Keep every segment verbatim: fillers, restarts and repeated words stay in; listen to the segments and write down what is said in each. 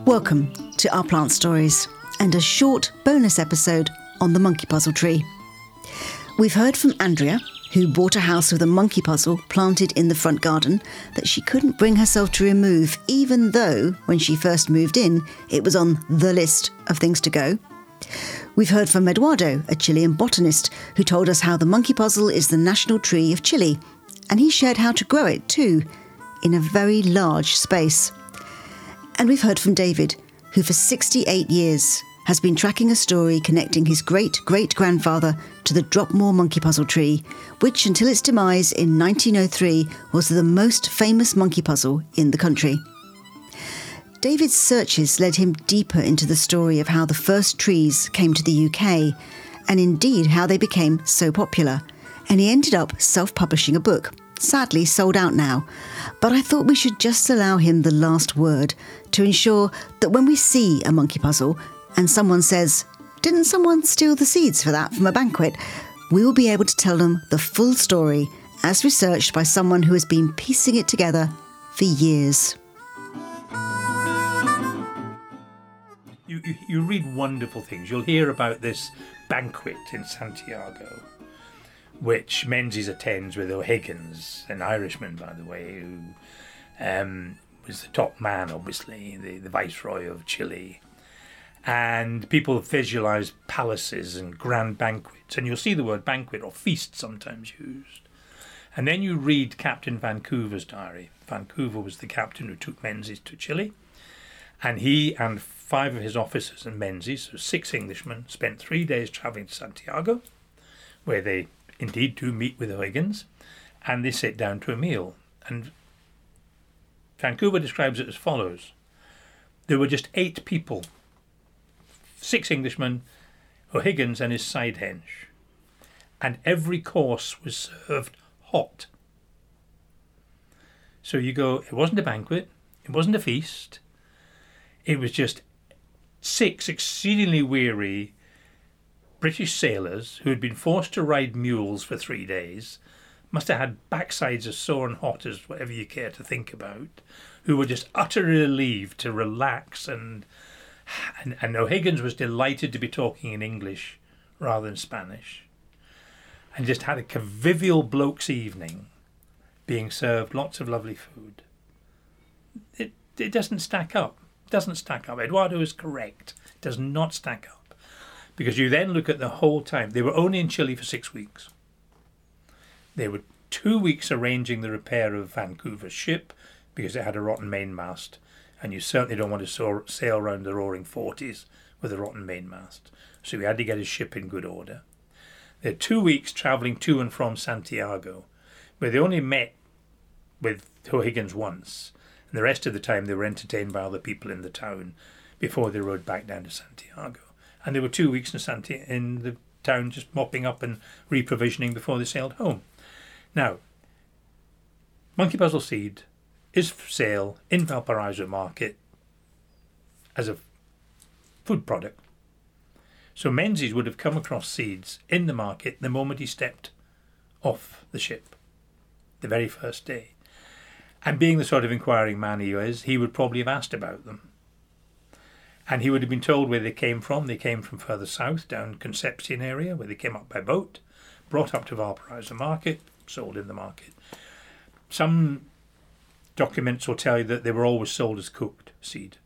Welcome to Our Plant Stories and a short bonus episode on the monkey puzzle tree. We've heard from Andrea, who bought a house with a monkey puzzle planted in the front garden that she couldn't bring herself to remove, even though, when she first moved in, it was on the list of things to go. We've heard from Eduardo, a Chilean botanist, who told us how the monkey puzzle is the national tree of Chile, and he shared how to grow it too, in a very large space. And we've heard from David, who for sixty-eight years has been tracking a story connecting his great-great-grandfather to the Dropmore monkey puzzle tree, which until its demise in nineteen oh three was the most famous monkey puzzle in the country. David's searches led him deeper into the story of how the first trees came to the U K, and indeed how they became so popular, and he ended up self-publishing a book, sadly sold out now. But I thought we should just allow him the last word to ensure that when we see a monkey puzzle and someone says, "Didn't someone steal the seeds for that from a banquet?" we will be able to tell them the full story as researched by someone who has been piecing it together for years. You, you, you read wonderful things. You'll hear about this banquet in Santiago, which Menzies attends with O'Higgins, an Irishman, by the way, who um, was the top man, obviously, the, the Viceroy of Chile. And people visualise palaces and grand banquets, and you'll see the word banquet or feast sometimes used. And then you read Captain Vancouver's diary. Vancouver was the captain who took Menzies to Chile, and he and five of his officers and Menzies, so six Englishmen, spent three days travelling to Santiago, where they indeed do meet with O'Higgins, and they sit down to a meal. And Vancouver describes it as follows. There were just eight people, six Englishmen, O'Higgins and his side hench, and every course was served hot. So you go, it wasn't a banquet, it wasn't a feast, it was just six exceedingly weary British sailors who had been forced to ride mules for three days, must have had backsides as sore and hot as whatever you care to think about, who were just utterly relieved to relax, and, and, and O'Higgins was delighted to be talking in English rather than Spanish, and just had a convivial bloke's evening, being served lots of lovely food. It, it doesn't stack up. It doesn't stack up. Eduardo is correct. It does not stack up. Because you then look at the whole time. They were only in Chile for six weeks. They were two weeks arranging the repair of Vancouver's ship because it had a rotten mainmast, and you certainly don't want to sail, sail around the roaring forties with a rotten mainmast. So he had to get his ship in good order. They had two weeks travelling to and from Santiago, where they only met with O'Higgins once, and the rest of the time they were entertained by other people in the town before they rode back down to Santiago. And there were two weeks in, Santi- in the town just mopping up and reprovisioning before they sailed home. Now, monkey puzzle seed is for sale in Valparaiso market as a food product. So Menzies would have come across seeds in the market the moment he stepped off the ship, the very first day. And being the sort of inquiring man he is, he would probably have asked about them. And he would have been told where they came from. They came from further south, down Concepcion area, where they came up by boat, brought up to Valparaiso market, sold in the market. Some documents will tell you that they were always sold as cooked seed.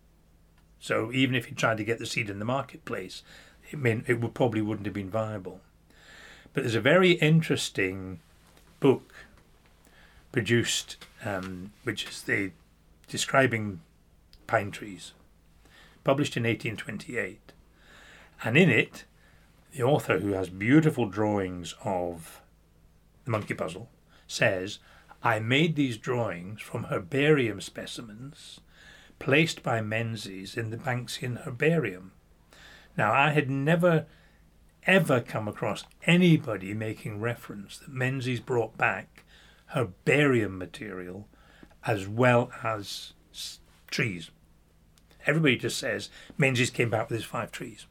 So even if you tried to get the seed in the marketplace, it meant it would probably wouldn't have been viable. But there's a very interesting book produced, um, which is the describing pine trees, published in eighteen twenty-eight. And in it, the author, who has beautiful drawings of the monkey puzzle, says, "I made these drawings from herbarium specimens placed by Menzies in the Banksian herbarium." Now, I had never, ever come across anybody making reference that Menzies brought back herbarium material as well as trees. Everybody just says Menzies came back with his five trees.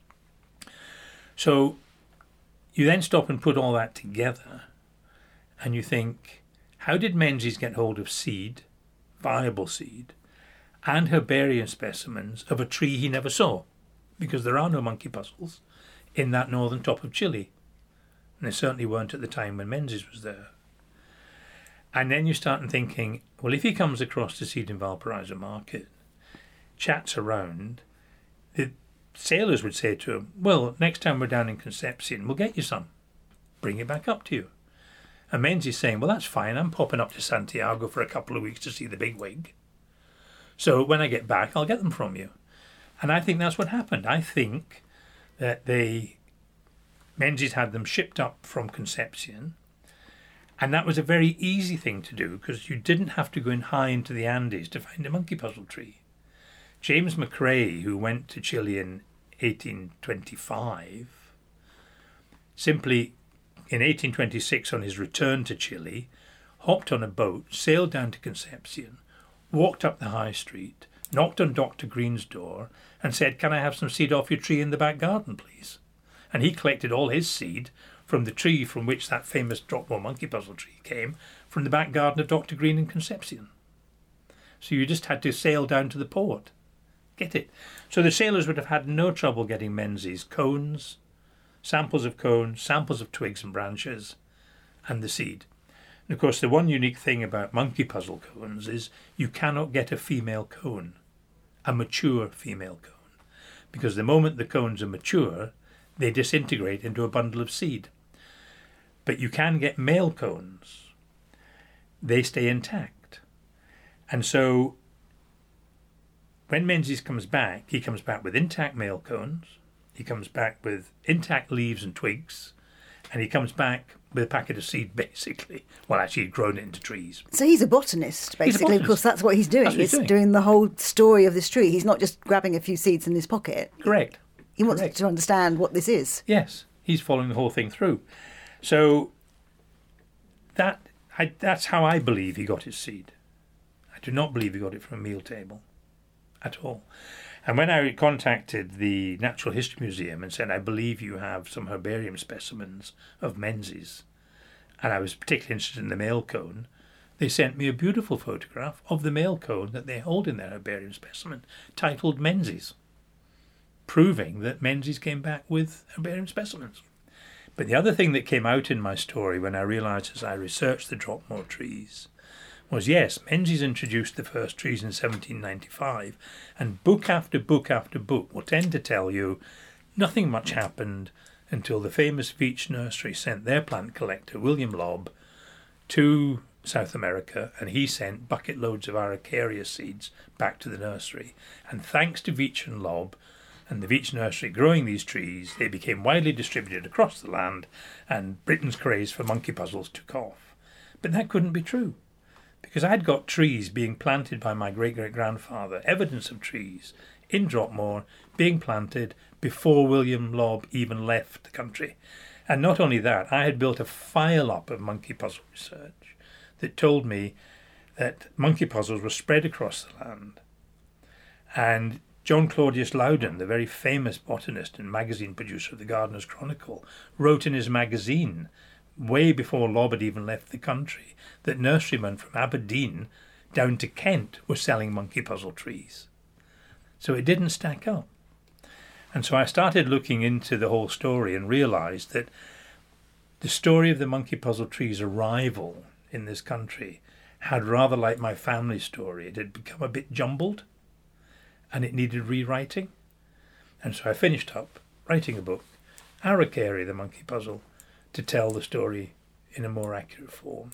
So you then stop and put all that together and you think, how did Menzies get hold of seed, viable seed, and herbarium specimens of a tree he never saw, because there are no monkey puzzles in that northern top of Chile. And there certainly weren't at the time when Menzies was there. And then you start thinking, well, if he comes across the seed in Valparaiso Market, chats around, the sailors would say to him, well, next time we're down in Concepcion, we'll get you some. Bring it back up to you. And Menzies saying, well, that's fine. I'm popping up to Santiago for a couple of weeks to see the bigwig. So when I get back, I'll get them from you. And I think that's what happened. I think that they, Menzies had them shipped up from Concepcion. And that was a very easy thing to do because you didn't have to go in high into the Andes to find a monkey puzzle tree. James McCrae, who went to Chile in eighteen twenty-five, simply in eighteen twenty-six on his return to Chile, hopped on a boat, sailed down to Concepcion, walked up the high street, knocked on Doctor Green's door and said, can I have some seed off your tree in the back garden, please? And he collected all his seed from the tree from which that famous Dropmore monkey puzzle tree came, from the back garden of Doctor Green in Concepcion. So you just had to sail down to the port. Get it? So the sailors would have had no trouble getting Menzies cones, samples of cones, samples of twigs and branches, and the seed. And of course, the one unique thing about monkey puzzle cones is you cannot get a female cone, a mature female cone, because the moment the cones are mature, they disintegrate into a bundle of seed. But you can get male cones. They stay intact. And so when Menzies comes back, he comes back with intact male cones, he comes back with intact leaves and twigs, and he comes back with a packet of seed, basically. Well, actually, he'd grown it into trees. So he's a botanist, basically, He's a botanist. because that's what he's doing. That's what he's He's doing. doing the whole story of this tree. He's not just grabbing a few seeds in his pocket. Correct. He wants Correct. to understand what this is. Yes, he's following the whole thing through. So that I, that's how I believe he got his seed. I do not believe he got it from a meal table at all. And when I contacted the Natural History Museum and said, I believe you have some herbarium specimens of Menzies, and I was particularly interested in the male cone, they sent me a beautiful photograph of the male cone that they hold in their herbarium specimen, titled Menzies, proving that Menzies came back with herbarium specimens. But the other thing that came out in my story when I realised as I researched the Dropmore trees was, yes, Menzies introduced the first trees in seventeen ninety-five, and book after book after book will tend to tell you nothing much happened until the famous Veitch Nursery sent their plant collector, William Lobb, to South America, and he sent bucket loads of Araucaria seeds back to the nursery. And thanks to Veitch and Lobb, and the Veitch Nursery growing these trees, they became widely distributed across the land, and Britain's craze for monkey puzzles took off. But that couldn't be true, because I'd got trees being planted by my great-great-grandfather, evidence of trees, in Dropmore, being planted before William Lobb even left the country. And not only that, I had built a file-up of monkey puzzle research that told me that monkey puzzles were spread across the land. And John Claudius Loudon, the very famous botanist and magazine producer of the Gardener's Chronicle, wrote in his magazine, way before Lobb had even left the country, that nurserymen from Aberdeen down to Kent were selling monkey puzzle trees. So it didn't stack up. And so I started looking into the whole story and realised that the story of the monkey puzzle tree's arrival in this country had, rather like my family story, it had become a bit jumbled and it needed rewriting. And so I finished up writing a book, Araucaria, the monkey puzzle, to tell the story in a more accurate form.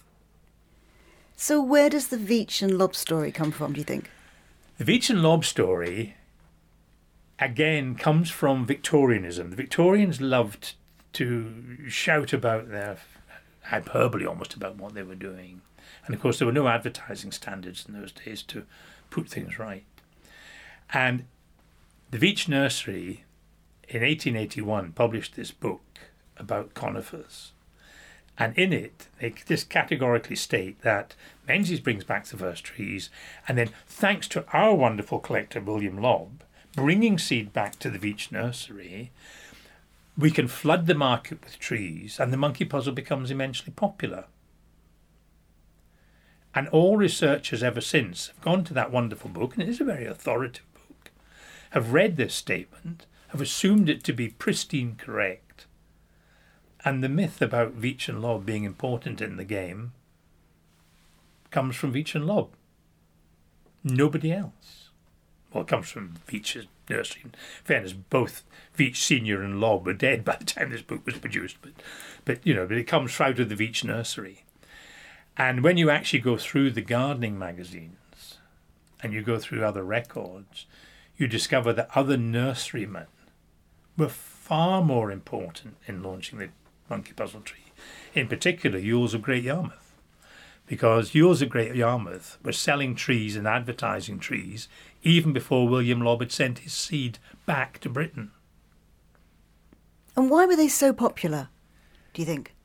So where does the Veitch and Lobb story come from, do you think? The Veitch and Lobb story, again, comes from Victorianism. The Victorians loved to shout about their hyperbole almost about what they were doing. And of course there were no advertising standards in those days to put things right. And the Veitch Nursery in eighteen eighty-one published this book about conifers. And in it, they just categorically state that Menzies brings back the first trees, and then thanks to our wonderful collector, William Lobb, bringing seed back to the Veitch Nursery, we can flood the market with trees, and the monkey puzzle becomes immensely popular. And all researchers ever since have gone to that wonderful book, and it is a very authoritative book, have read this statement, have assumed it to be pristine correct. And the myth about Veitch and Lobb being important in the game comes from Veitch and Lobb. Nobody else. Well, it comes from Veitch's nursery. In fairness, both Veitch Senior and Lobb were dead by the time this book was produced, but, but you know, but it comes out of the Veitch nursery. And when you actually go through the gardening magazines and you go through other records, you discover that other nurserymen were far more important in launching the Monkey Puzzle Tree. In particular, Yules of Great Yarmouth. Because Yules of Great Yarmouth were selling trees and advertising trees even before William Lobb had sent his seed back to Britain. And why were they so popular, do you think?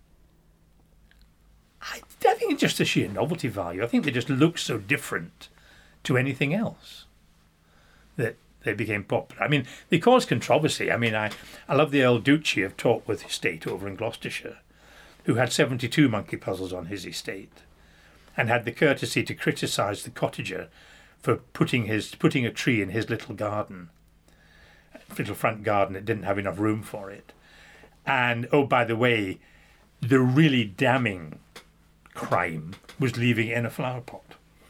I, I think it's just the sheer novelty value. I think they just look so different to anything else that they became popular. I mean, they caused controversy. I mean, I, I love the Earl Duchy of Tortworth Estate over in Gloucestershire, who had seventy-two monkey puzzles on his estate and had the courtesy to criticise the cottager for putting his putting a tree in his little garden, little front garden. It didn't have enough room for it. And, oh, by the way, the really damning crime was leaving it in a flower pot.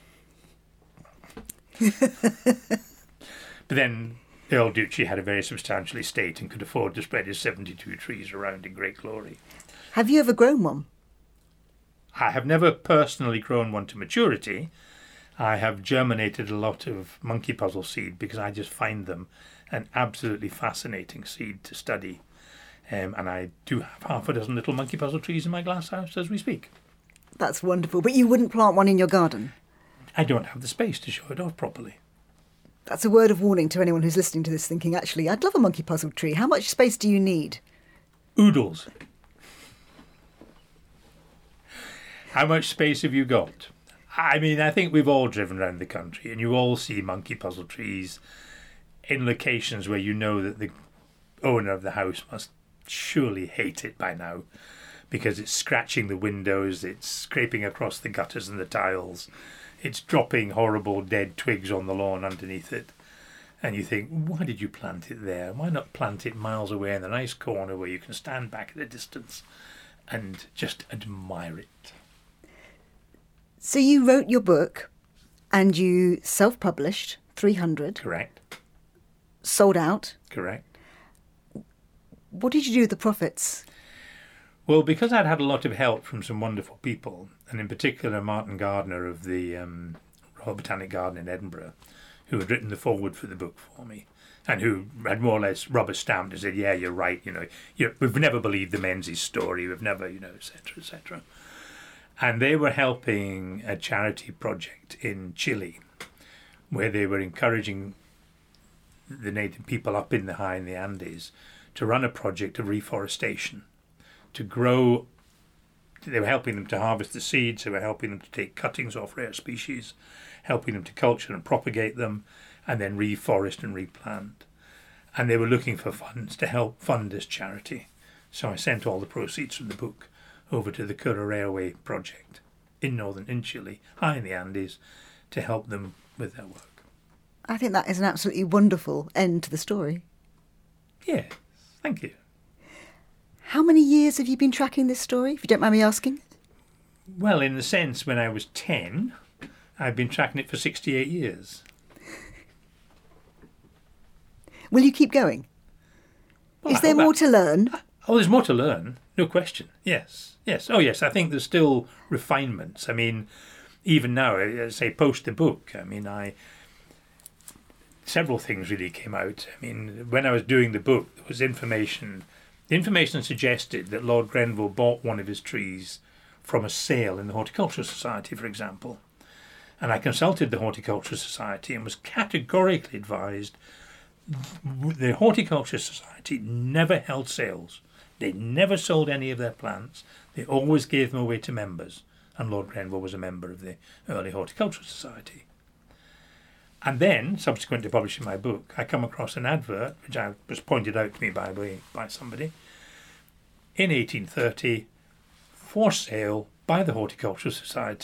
But then Earl Duchy had a very substantial estate and could afford to spread his seventy-two trees around in great glory. Have you ever grown one? I have never personally grown one to maturity. I have germinated a lot of monkey puzzle seed because I just find them an absolutely fascinating seed to study. Um, and I do have half a dozen little monkey puzzle trees in my glass house as we speak. That's wonderful. But you wouldn't plant one in your garden? I don't have the space to show it off properly. That's a word of warning to anyone who's listening to this thinking, actually, I'd love a monkey puzzle tree. How much space do you need? Oodles. How much space have you got? I mean, I think we've all driven around the country and you all see monkey puzzle trees in locations where you know that the owner of the house must surely hate it by now because it's scratching the windows, it's scraping across the gutters and the tiles, it's dropping horrible dead twigs on the lawn underneath it. And you think, why did you plant it there? Why not plant it miles away in a nice corner where you can stand back at a distance and just admire it? So you wrote your book and you self-published three hundred. Correct. Sold out. Correct. What did you do with the profits? Well, because I'd had a lot of help from some wonderful people, and in particular Martin Gardner of the um, Royal Botanic Garden in Edinburgh, who had written the foreword for the book for me, and who had more or less rubber stamped and said, yeah, you're right, you know, you're, we've never believed the Menzies story, we've never, you know, et cetera, et cetera. And they were helping a charity project in Chile, where they were encouraging the native people up in the high in the Andes to run a project of reforestation, to grow. They were helping them to harvest the seeds, they were helping them to take cuttings off rare species, helping them to culture and propagate them, and then reforest and replant. And they were looking for funds to help fund this charity. So I sent all the proceeds from the book over to the Cura Railway project in northern in Chile, high in the Andes, to help them with their work. I think that is an absolutely wonderful end to the story. Yes, thank you. How many years have you been tracking this story, if you don't mind me asking? Well, in the sense, when I was ten, I've been tracking it for sixty-eight years. Will you keep going? Well, is there more to learn? Oh, there's more to learn, no question. Yes, yes. Oh, yes, I think there's still refinements. I mean, even now, I say post the book, I mean, I... several things really came out. I mean, when I was doing the book, there was information... The information suggested that Lord Grenville bought one of his trees from a sale in the Horticultural Society, for example. And I consulted the Horticultural Society and was categorically advised the Horticultural Society never held sales. They never sold any of their plants. They always gave them away to members. And Lord Grenville was a member of the early Horticultural Society. And then, subsequent to publishing my book, I come across an advert, which I was pointed out to me by way by somebody, in eighteen thirty, for sale by the Horticultural Society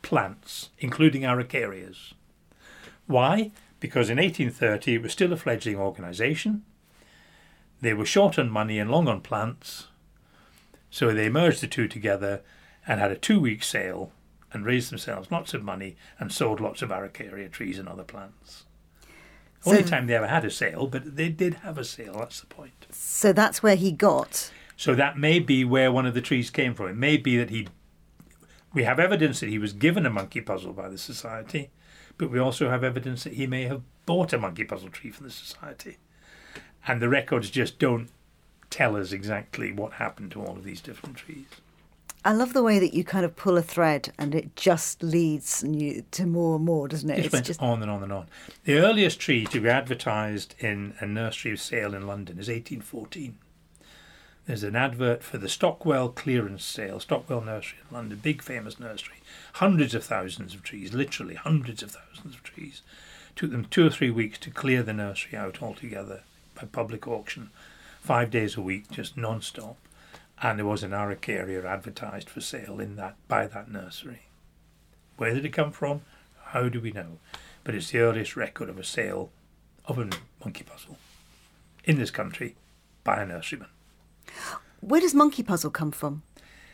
plants, including araucarias. Why? Because in eighteen thirty it was still a fledgling organisation. They were short on money and long on plants, so they merged the two together and had a two-week sale and raised themselves lots of money and sold lots of araucaria trees and other plants. So, only time they ever had a sale, but they did have a sale, that's the point. So that's where he got... So that may be where one of the trees came from. It may be that he... We have evidence that he was given a monkey puzzle by the society, but we also have evidence that he may have bought a monkey puzzle tree from the society. And the records just don't tell us exactly what happened to all of these different trees. I love the way that you kind of pull a thread and it just leads you to more and more, doesn't it? It it's went just on and on and on. The earliest tree to be advertised in a nursery sale in London is eighteen fourteen. There's an advert for the Stockwell clearance sale, Stockwell Nursery in London, big famous nursery. Hundreds of thousands of trees, literally hundreds of thousands of trees. Took them two or three weeks to clear the nursery out altogether by public auction. Five days a week, just non-stop. And there was an araucaria advertised for sale in that by that nursery. Where did it come from? How do we know? But it's the earliest record of a sale of a monkey puzzle in this country by a nurseryman. Where does monkey puzzle come from?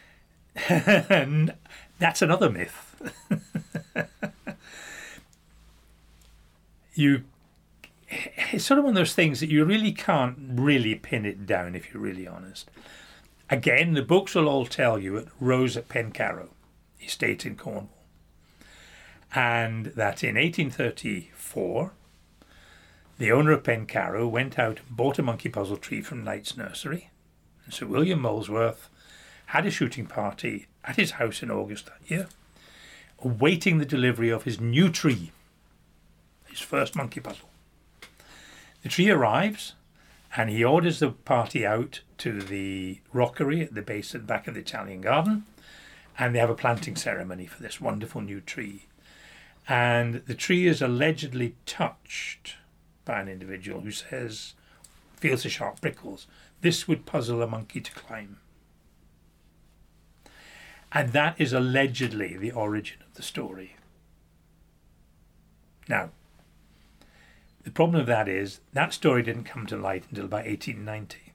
That's another myth. you, it's sort of one of those things that you really can't really pin it down if you're really honest. Again, the books will all tell you it rose at Pencarrow estate in Cornwall, and that in eighteen thirty-four, the owner of Pencarrow went out and bought a monkey puzzle tree from Knight's Nursery, and Sir William Molesworth had a shooting party at his house in August that year, awaiting the delivery of his new tree, his first monkey puzzle. The tree arrives, and he orders the party out to the rockery at the base at the back of the Italian garden, and they have a planting ceremony for this wonderful new tree. And the tree is allegedly touched by an individual who says, feels the sharp prickles, this would puzzle a monkey to climb. And that is allegedly the origin of the story. Now, the problem of that is that story didn't come to light until about eighteen ninety.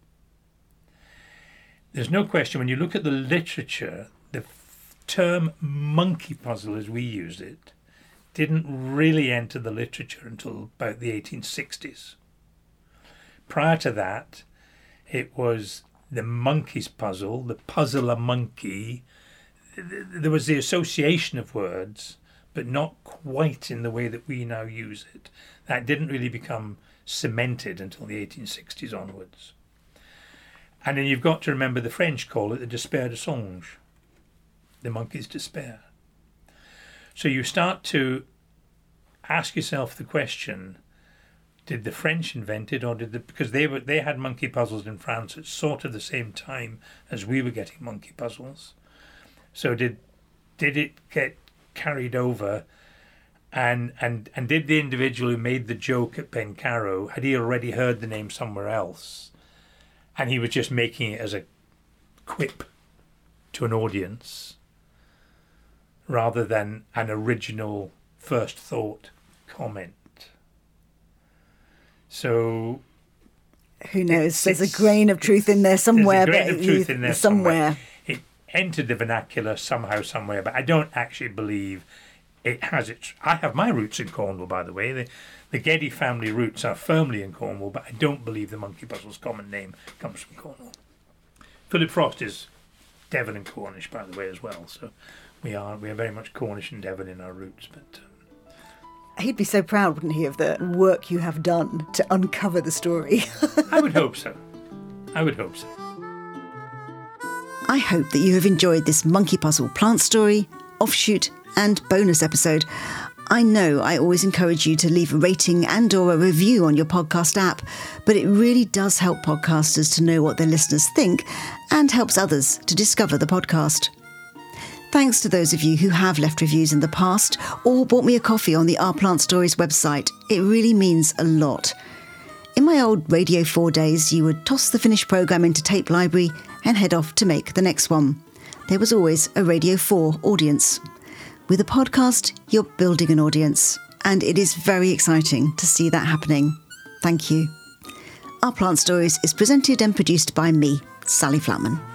There's no question, when you look at the literature, the term monkey puzzle as we use it didn't really enter the literature until about the eighteen sixties. Prior to that, it was the monkey's puzzle, the puzzle a monkey. There was the association of words, but not quite in the way that we now use it. That didn't really become cemented until the eighteen sixties onwards. And then you've got to remember the French call it the despair de songe, the monkey's despair. So you start to ask yourself the question, did the French invent it, or did the, because they were they had monkey puzzles in France at sort of the same time as we were getting monkey puzzles. So did did it get carried over, and and and did the individual who made the joke at Pencarrow, had he already heard the name somewhere else, and he was just making it as a quip to an audience rather than an original first thought comment? So who knows? There's a grain of truth in there somewhere. There's a grain but of truth in there somewhere. somewhere. It entered the vernacular somehow, somewhere, but I don't actually believe it has its... I have my roots in Cornwall, by the way. The, the Geddy family roots are firmly in Cornwall, but I don't believe the monkey puzzle's common name comes from Cornwall. Philip Frost is Devon and Cornish, by the way, as well. So we are we are very much Cornish and Devon in our roots, but... Um, He'd be so proud, wouldn't he, of the work you have done to uncover the story. I would hope so. I would hope so. I hope that you have enjoyed this monkey puzzle plant story, offshoot and bonus episode. I know I always encourage you to leave a rating and or a review on your podcast app, but it really does help podcasters to know what their listeners think and helps others to discover the podcast. Thanks to those of you who have left reviews in the past or bought me a coffee on the Our Plant Stories website. It really means a lot. In my old Radio four days, you would toss the finished programme into tape library and head off to make the next one. There was always a Radio four audience. With a podcast, you're building an audience, and it is very exciting to see that happening. Thank you. Our Plant Stories is presented and produced by me, Sally Flatman.